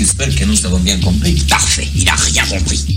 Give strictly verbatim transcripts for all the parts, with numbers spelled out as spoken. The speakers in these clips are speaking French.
j'espère que nous avons bien compris. Parfait, il a rien compris.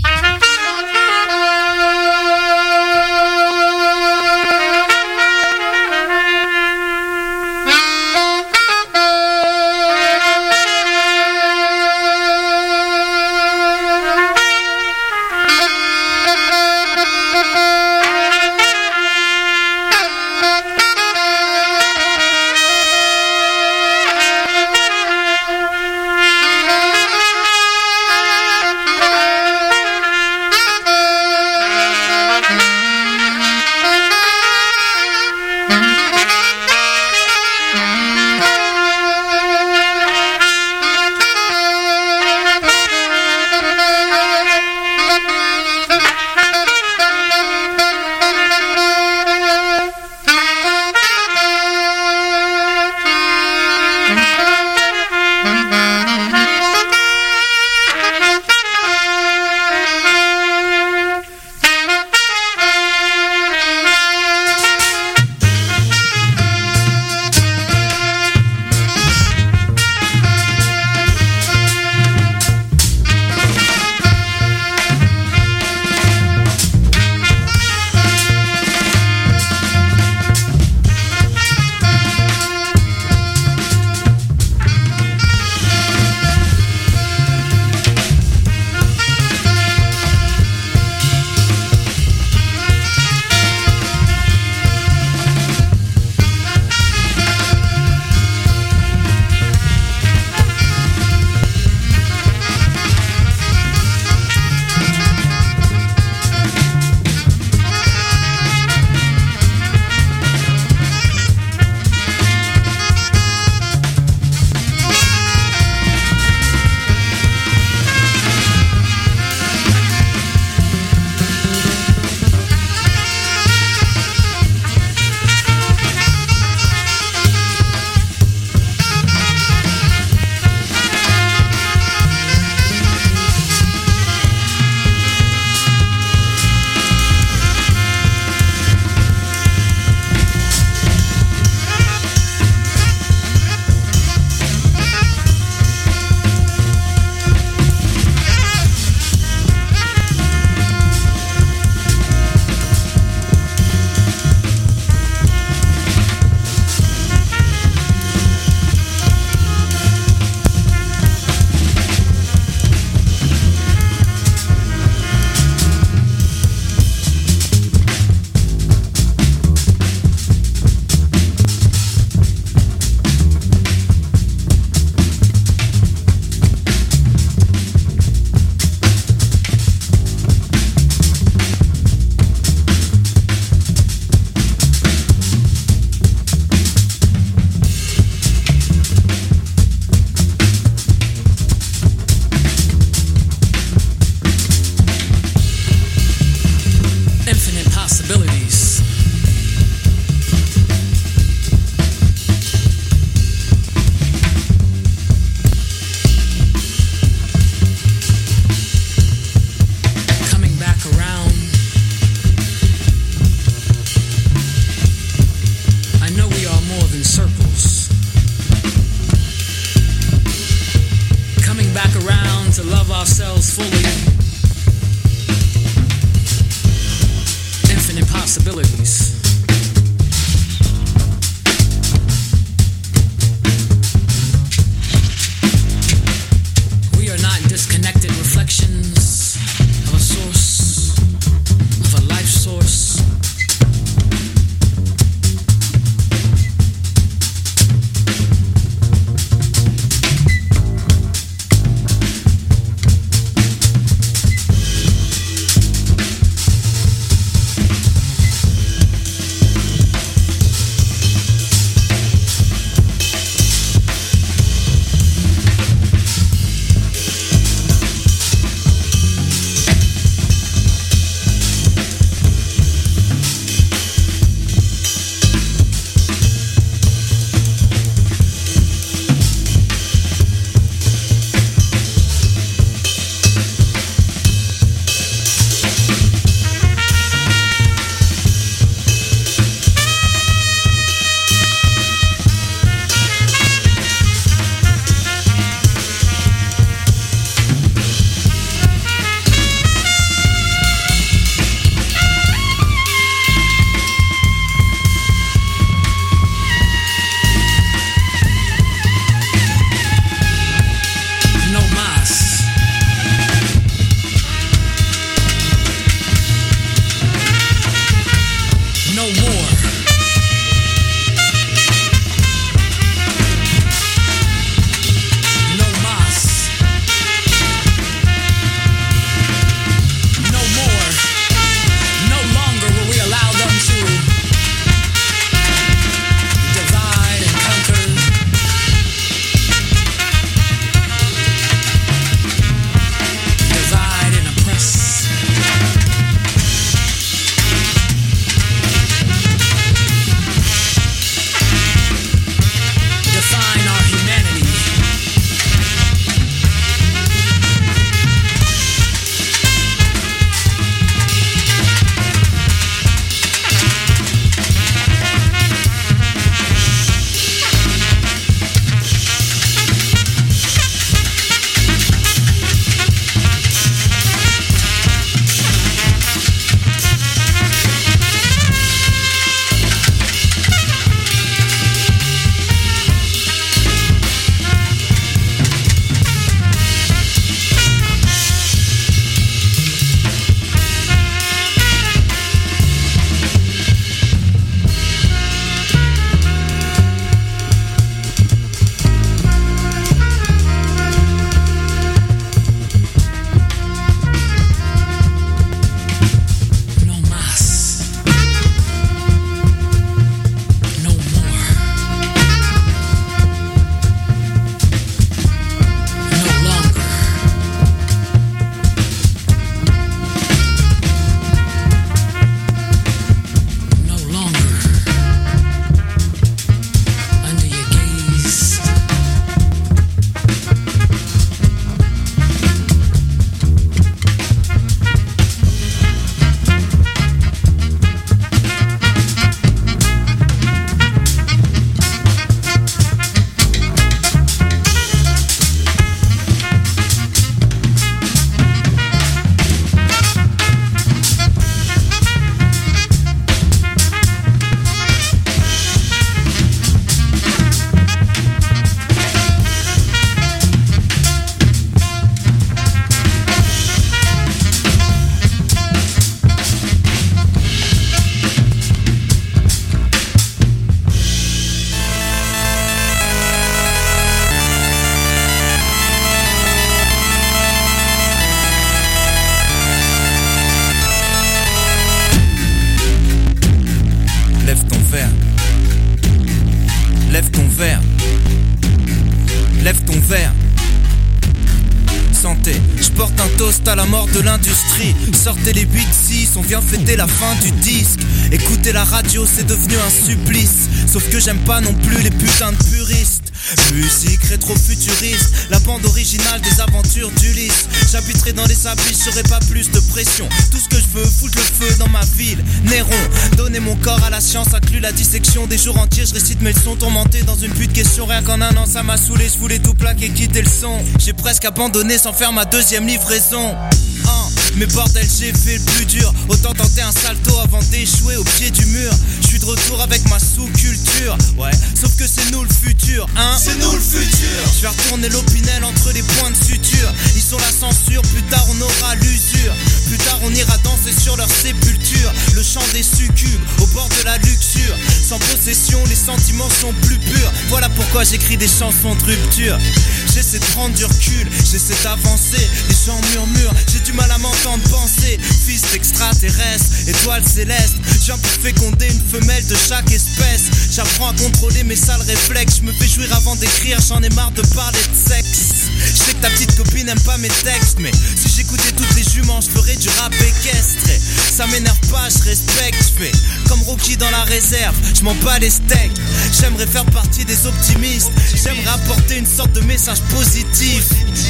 J'apporte un toast à la mort de l'industrie. Sortez les huit six, on vient fêter la fin du disque. Écoutez la radio, c'est devenu un supplice. Sauf que j'aime pas non plus les putains de puristes. Musique rétro-futuriste, la bande originale des aventures d'Ulysse. J'habiterai dans les abysses, j'aurai pas plus de pression. Tout ce que je veux, foutre le feu dans ma ville. Néron, donner mon corps à la science, inclut la dissection. Des jours entiers, je récite mes leçons, tourmenté dans une pute question. Rien qu'en un an, ça m'a saoulé, je voulais tout plaquer, quitter le son. J'ai presque abandonné sans faire ma deuxième livraison. Hein, mais bordel, j'ai fait le plus dur. Autant tenter un salto avant d'échouer au pied du mur. Je suis de retour avec ma sous-culture. Ouais, sauf que c'est nous le futur, hein. C'est nous le futur. Je vais retourner l'opinel entre les points de suture. Ils sont la censure, plus tard on aura l'usure. Plus tard on ira danser sur leur sépulture. Le chant des succubes, au bord de la luxure. Sans possession, les sentiments sont plus purs. Voilà pourquoi j'écris des chansons de rupture. J'essaie de prendre du recul, j'essaie d'avancer. Les gens murmurent, j'ai du mal à m'entendre penser. Fils d'extraterrestre, étoile céleste. Je viens pour féconder une femelle de chaque espèce. J'apprends à contrôler mes sales réflexes. Je me fais jouir avant d'écrire, j'en ai marre de parler de sexe. Je sais que ta petite copine aime pas mes textes, mais si j'écoutais toutes les juments, je ferais du rap équestre. Ça m'énerve pas, je respecte, je fais comme Rocky dans la réserve, je m'en bats les steaks. J'aimerais faire partie des optimistes, j'aimerais apporter une sorte de message positif.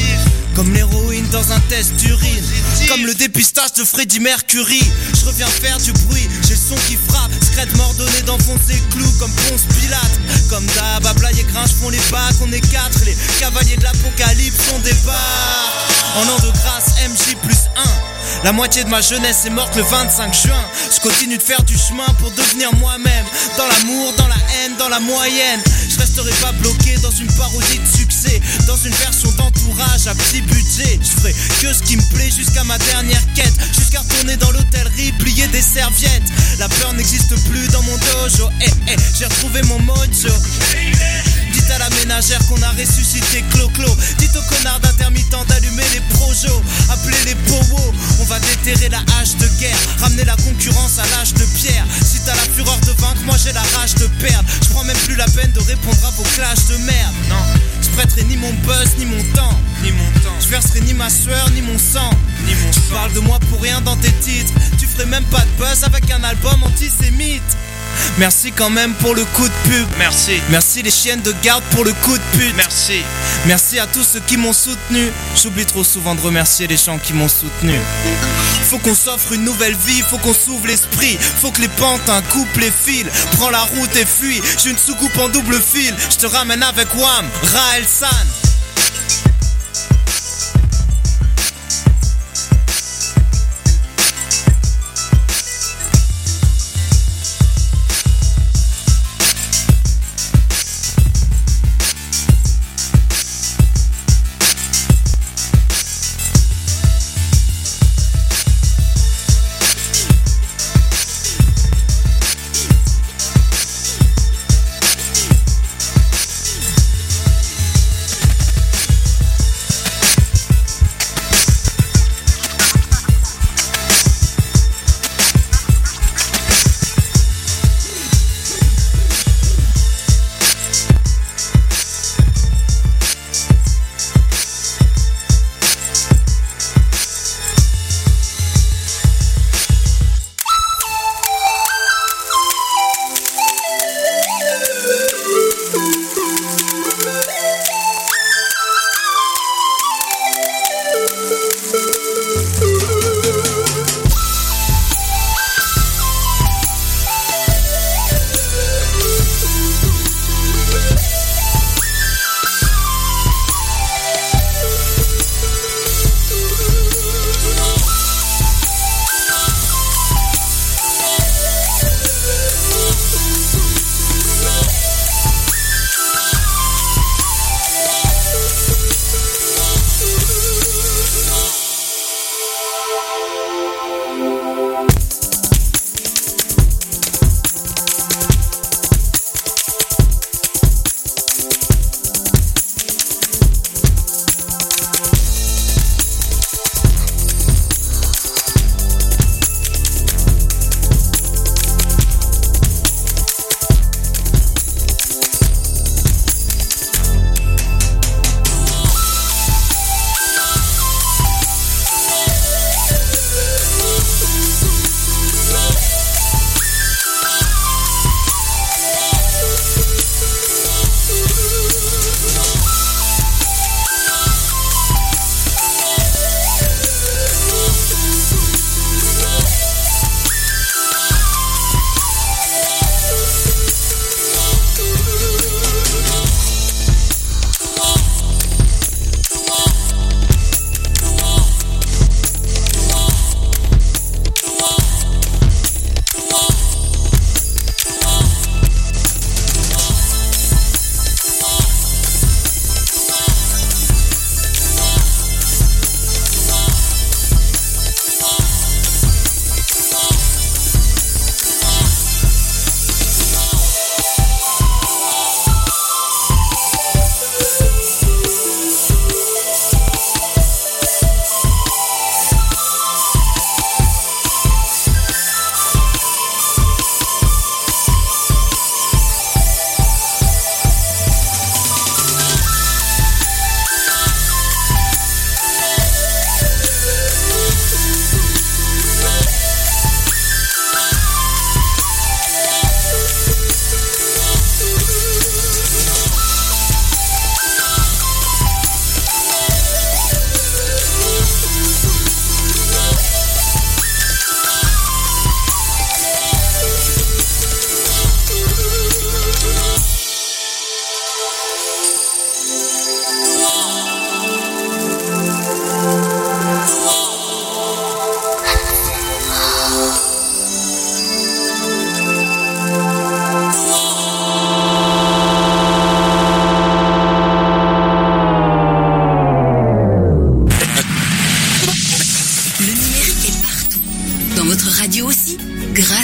Comme l'héroïne dans un test d'urine, comme le dépistage de Freddie Mercury. Je reviens faire du bruit, j'ai le son qui frappe. Scred m'ordonné d'enfoncer clous comme Ponce Pilate. Comme d'hab, Ablaye et Gringe font les bacs, on est quatre. Les cavaliers de l'apocalypse sont des barres. En an de grâce, M J plus un. La moitié de ma jeunesse est morte le vingt-cinq juin. Je continue de faire du chemin pour devenir moi-même. Dans l'amour, dans la haine, dans la moyenne. Je resterai pas bloqué dans une parodie de succès, dans une version d'entourage à petit budget. Je ferai que ce qui me plaît jusqu'à ma dernière quête. Jusqu'à retourner dans l'hôtellerie, plier des serviettes. La peur n'existe plus dans mon dojo. Eh, eh, j'ai retrouvé mon mojo. Dites à la ménagère qu'on a ressuscité Clo-Clo. Dites aux connards d'intermittents d'allumer les projos. Appelez les powos. On va déterrer la hache de guerre, ramener la concurrence à l'âge de pierre. Si t'as la fureur de vaincre, moi j'ai la rage de perdre. Je prends même plus la peine de répondre à vos clashs de merde. Non, je prêterai ni mon buzz, ni mon temps, ni mon temps. Je verserai ni ma sueur, ni mon sang, ni mon sang. Tu parles de moi pour rien dans tes titres. Tu ferais même pas de buzz avec un album antisémite. Merci quand même pour le coup de pub. Merci. Merci les chiennes de garde pour le coup de pute. Merci. Merci à tous ceux qui m'ont soutenu. J'oublie trop souvent de remercier les gens qui m'ont soutenu. Faut qu'on s'offre une nouvelle vie, faut qu'on s'ouvre l'esprit. Faut que les pantins coupent les fils. Prends la route et fuis. J'ai une soucoupe en double fil. Je te ramène avec Wham, Raël San.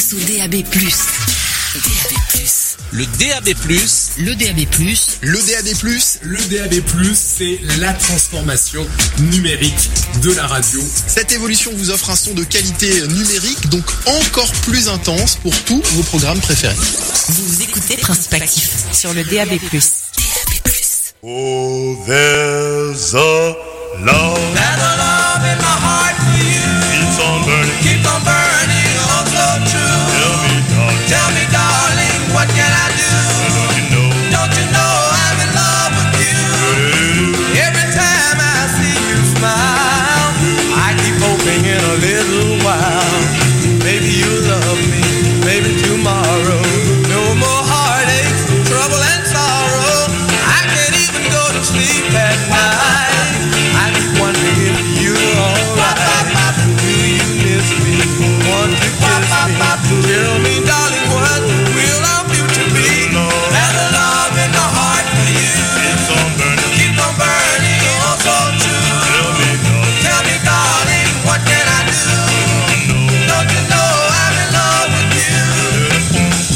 passe au D A B plus. D A B plus. Le D A B plus. Le D A B plus. Le D A B plus. Le D A B plus, c'est la transformation numérique de la radio. Cette évolution vous offre un son de qualité numérique, donc encore plus intense pour tous vos programmes préférés. Vous écoutez Principe Actif sur le D A B plus. D A B plus. Oh, there's a love. There's a love in my heart for you. Keeps on burning. Keeps on burning, oh so true. Tell me, darling. Tell me, darling, what can I do? Don't you know? Don't you know I'm in love with you? Every time I see you smile, I keep hoping in a little while. Maybe you'll love me, maybe tomorrow. No more heartaches, trouble and sorrow. I can't even go to sleep at night. I keep wondering if you're alright. Do you miss me? Want to kiss me? Tell me, darling, what will our future be? There's a love in my heart for you. Keeps on burning. Keep on burning, oh so true. Tell me, darling. Tell me, darling, what can I do? Don't you know I'm in love with you?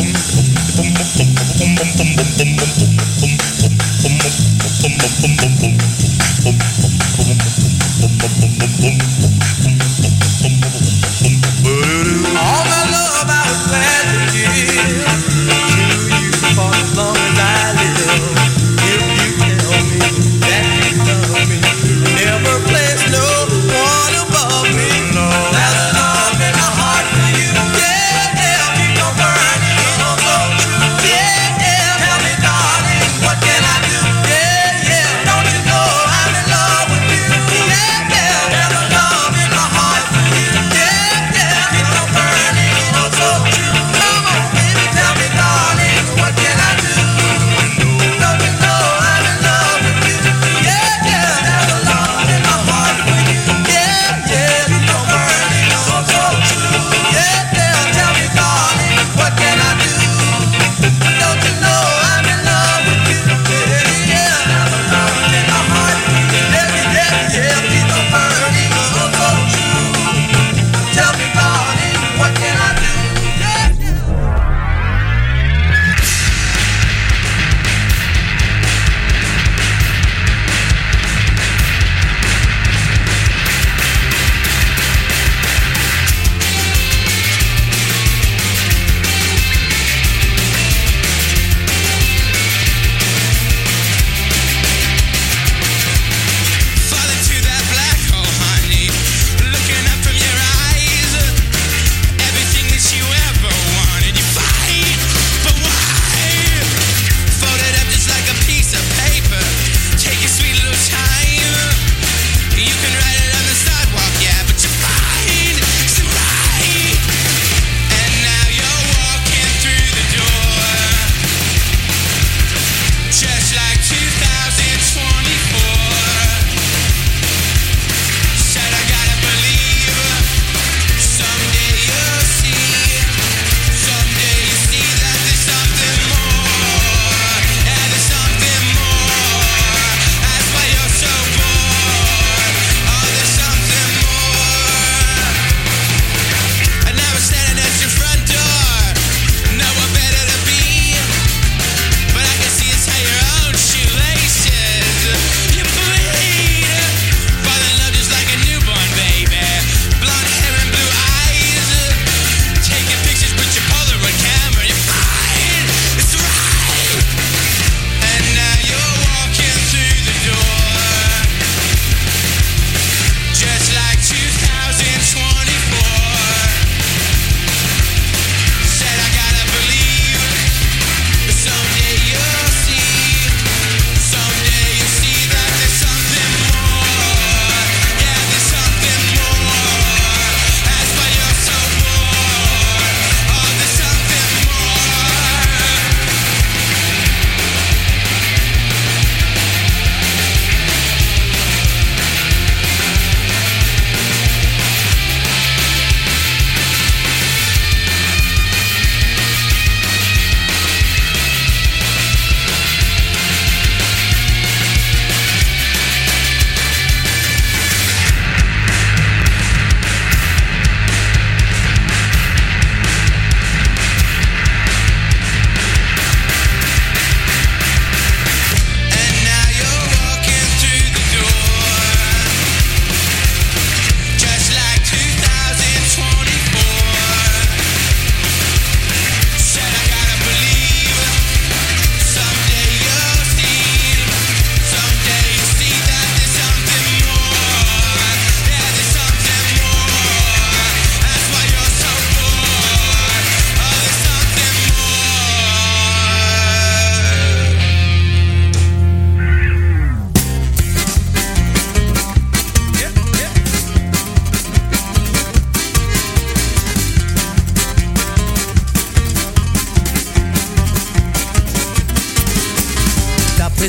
All my love I was glad to give to you for as long as I live. If you tell me that you love me, never place no one above me. There's a love in my heart for you. Yeah, yeah, keep on burning, oh so true. Yeah, yeah, tell me, darling, what can I do? Yeah, yeah, don't you know I'm in love with you? Yeah, yeah, there's a love in my heart.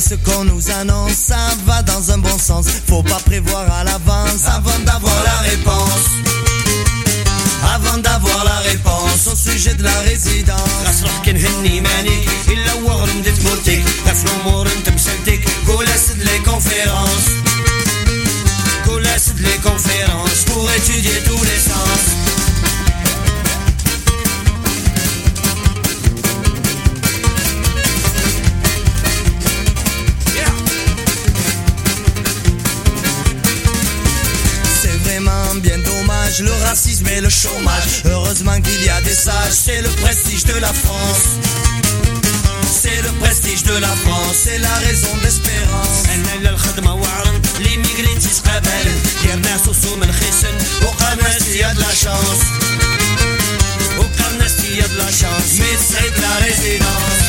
ce qu'on nous annonce, ça va dans un bon sens. Faut pas prévoir à l'avance avant d'avoir la réponse. Avant d'avoir la réponse au sujet de la résidence. غصرح كنهني مانيك إلا وغرم ديت مورتيك غف الأمور انت مسلتك قول أسد لي كونفيرونس قول أسد لي كونفيرونس pour étudier tous les sens. Bien dommage, le racisme et le chômage. Heureusement qu'il y a des sages, c'est le prestige de la France. C'est le prestige de la France, c'est la raison d'espérance. أنا للخدمة وعرن ليميغريتي تقابل دير ناس وصوم الخسن وقال ناس يا de la chance وقال ناس يا de la chance mais c'est de la résidence.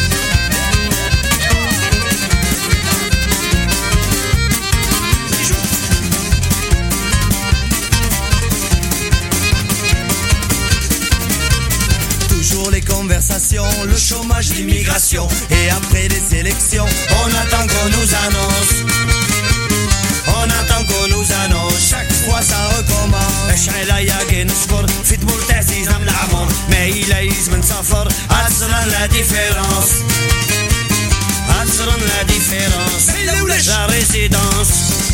Toujours les conversations, le chômage, l'immigration. Et après les élections, on attend qu'on nous annonce. On attend qu'on nous annonce, chaque fois ça recommence. اشعل ياقي نصبر في طبول تعزيز من العمر ما إلا يزمن نسافر عصرا لا ديفيرونس عصرا لا ديفيرونس لا ريزيدونس.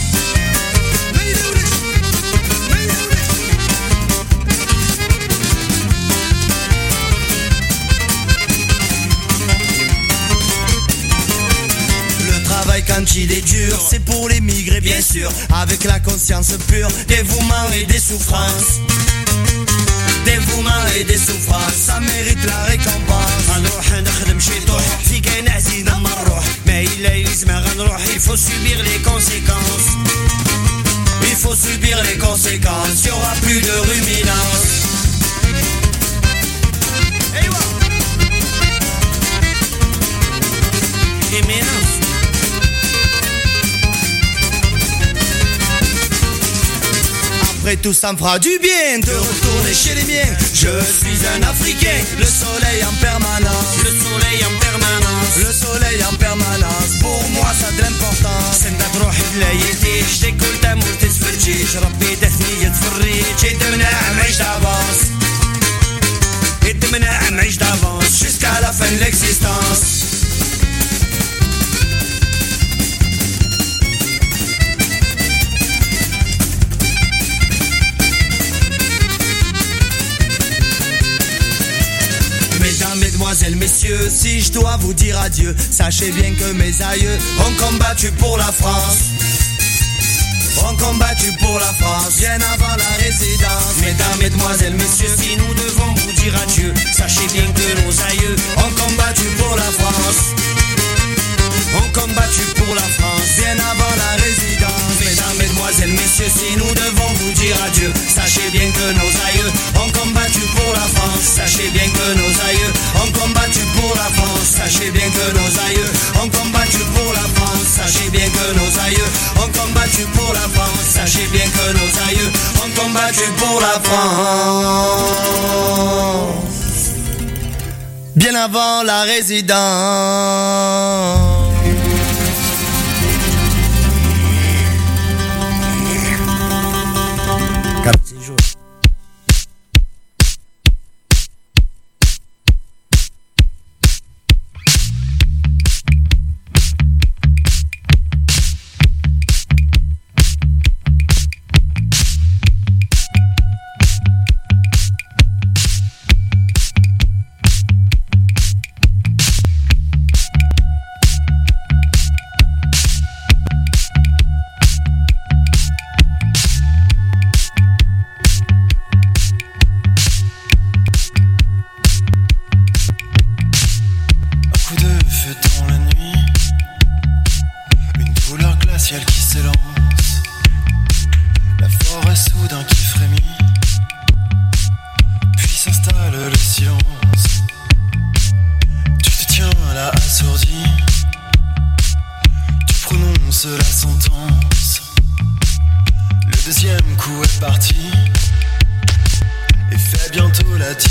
Quand il est dur, c'est pour les migrés bien sûr. Avec la conscience pure, dévouement et des souffrances. Dévouement et des souffrances, ça mérite la récompense. غنروح نخدم شي طوح في كاين عزيزنا ما نروح ما إلا يلزمها غنروح. Il faut subir les conséquences. Il faut subir les conséquences, y aura plus de ruminance. Et maintenant après tout ça me fera du bien de retourner chez les miens. Je suis un Africain, le soleil en permanence. Le soleil en permanence. Le soleil en permanence, pour moi ça a de l'importance. سندك روحي بلايتيش ديكول تامور تتفرجيش ربي دثنية تفريج يدمنا معيش d'avance يدمنا معيش d'avance jusqu'à la fin de l'existence. Mesdames, mesdemoiselles, messieurs, si je dois vous dire adieu, sachez bien que mes aïeux ont combattu pour la France. Ont combattu pour la France, bien avant la résidence. Mesdames, mesdemoiselles, messieurs, si nous devons vous dire adieu, sachez bien que nos aïeux ont combattu pour la France. Ont combattu pour la France, bien avant la résidence. Mesdames, mesdemoiselles, messieurs, si nous devons vous dire adieu, sachez bien que nos aïeux ont combattu pour la France. Sachez bien que nos aïeux ont combattu pour la France. Sachez bien que nos aïeux ont combattu pour la France. Sachez bien que nos aïeux ont combattu pour la France. Sachez bien que nos aïeux ont combattu pour la France. Bien avant la résidence.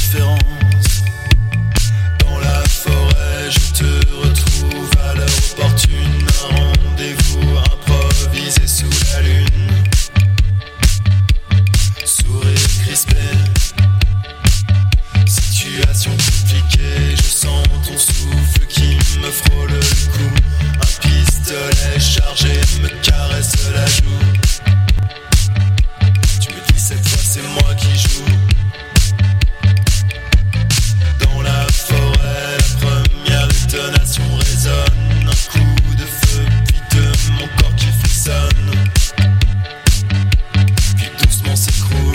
Dans la forêt, je te retrouve à l'aéroport. l'opportune, un rendez-vous improvisé sous la lune. Sourire crispé, situation compliquée, je sens ton souffle qui me frôle le cou. Un pistolet chargé me caresse la joue. Tu me dis cette fois c'est moi qui joue. Dans la forêt, la première détonation résonne. Un coup de feu, puis de mon corps qui frissonne. Puis doucement s'écroule.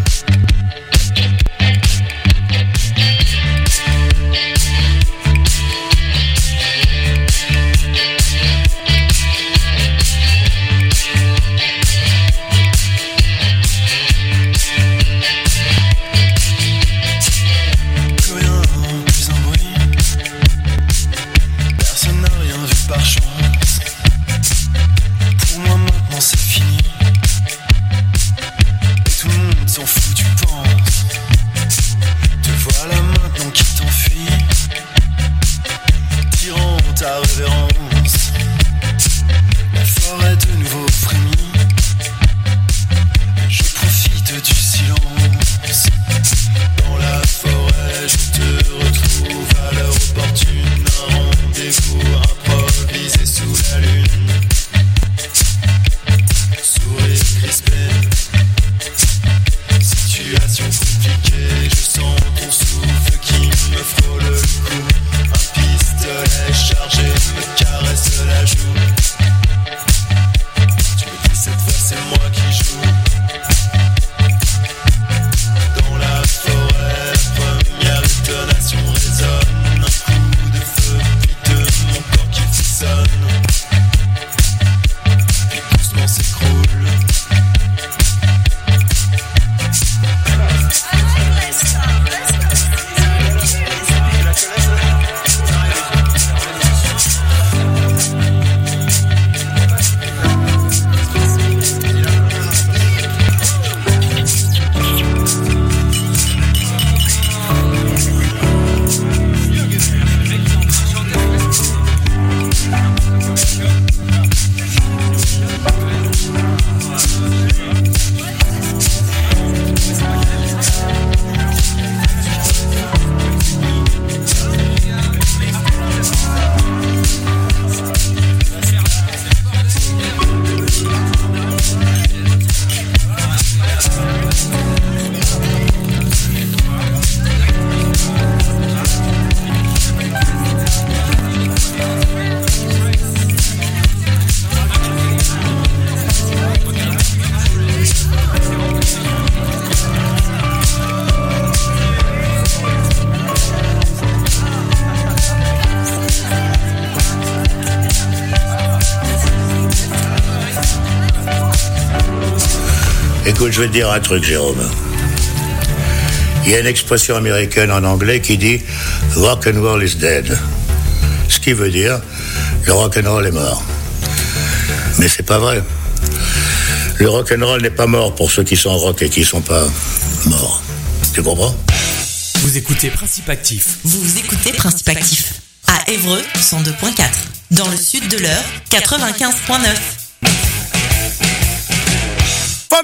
Écoute, je vais te dire un truc, Jérôme. Il y a une expression américaine en anglais qui dit « rock and roll is dead ». Ce qui veut dire « le rock and roll est mort ». Mais c'est pas vrai. Le rock and roll n'est pas mort pour ceux qui sont rock et qui sont pas morts. Tu comprends ? Vous écoutez Principe Actif. Vous écoutez Principe Actif. À Évreux, cent deux virgule quatre. Dans le sud de l'Eure, quatre-vingt-quinze virgule neuf.